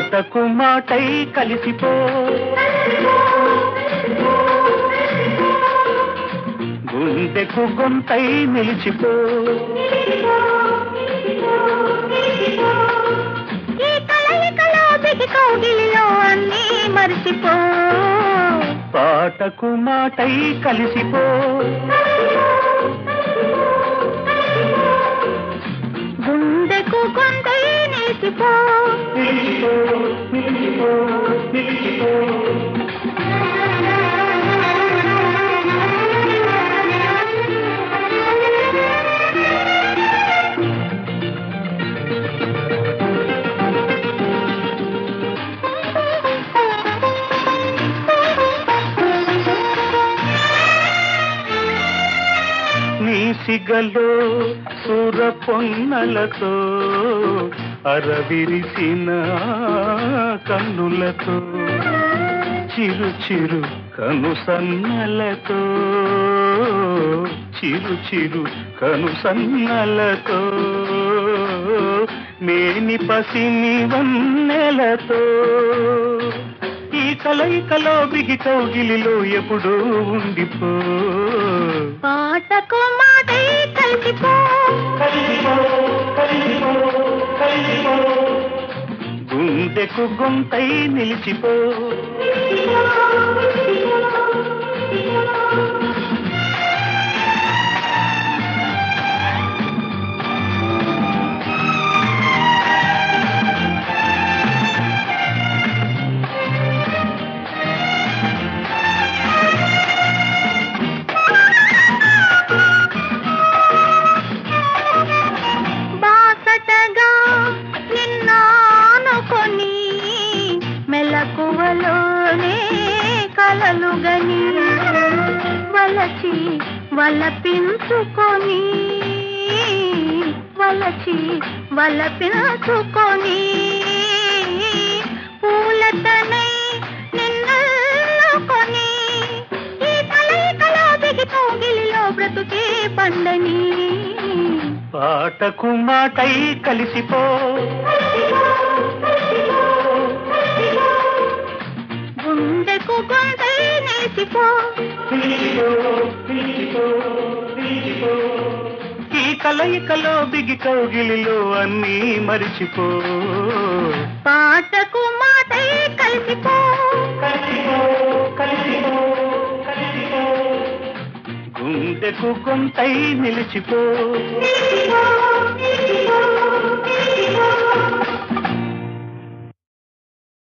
పాటకు మాటై కలిసిపో, గుండెకు గొంతై నిలిచిపో. ఈ కలయికలో బిగి కౌగిలిలో అన్నీ మరిచిపో, పాటకు మాటై కలిసిపో, గుండెకు గొంతై నిలిచిపో. నిలిచిపో, నిలిచిపో, నిలిచిపో. నీ సిగలో సుర పొన్నలతో అరవిరిసిన కన్నులతో, చిరు చిరు కనుసన్నలతో, చిరు చిరు కనుసన్నలతో, మేని పసిని వన్నెలతో, ఈ కలయికలో బిగి కౌగిలిలో ఎప్పుడూ ఉండిపో. పాటకు మాటై కలిసిపో, కలిసిపో, కలిసిపో, కలిసిపో, గుండెకు గొంతై నిలిచిపో. బాసటగా నిన్నానుకొని మెలకువలోనే కలలుగని, వలచి వలపించుకొని, వలచి వలపించుకొని, పూలతనై నిన్నల్లుకొని, ఈ కలయికలో బిగి కౌగిలిలో బ్రతుకే పండని. పాటకు మాటై కలిసిపో, గుండెకు గొంతై నిలిచిపో. ఈ కలయికలో బిగి కౌగిలిలో అన్నీ మరిచిపో. పాటకు మాటై కలిసిపో, కలిసిపో, కలిసిపో, కలిసిపో, గుండెకు గొంతై నిలిచిపో. నిలిచిపో.